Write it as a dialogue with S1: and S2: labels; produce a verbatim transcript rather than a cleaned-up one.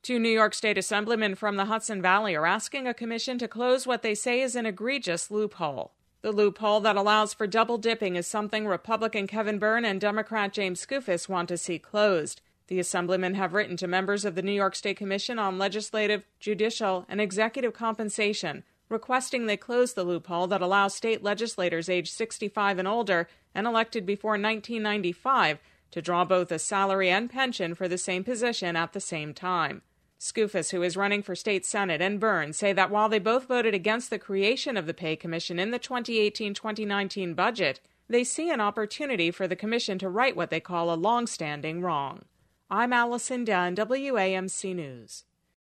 S1: Two New York State Assemblymen from the Hudson Valley are asking a commission to close what they say is an egregious loophole. The loophole that allows for double dipping is something Republican Kevin Byrne and Democrat James Skoufis want to see closed. The Assemblymen have written to members of the New York State Commission on Legislative, Judicial, and Executive Compensation, requesting they close the loophole that allows state legislators aged sixty-five and older and elected before nineteen ninety-five to draw both a salary and pension for the same position at the same time. Skoufis, who is running for state senate, and Byrne say that while they both voted against the creation of the Pay Commission in the twenty eighteen twenty nineteen budget, they see an opportunity for the commission to right what they call a long-standing wrong. I'm Allison Dunn, W A M C News.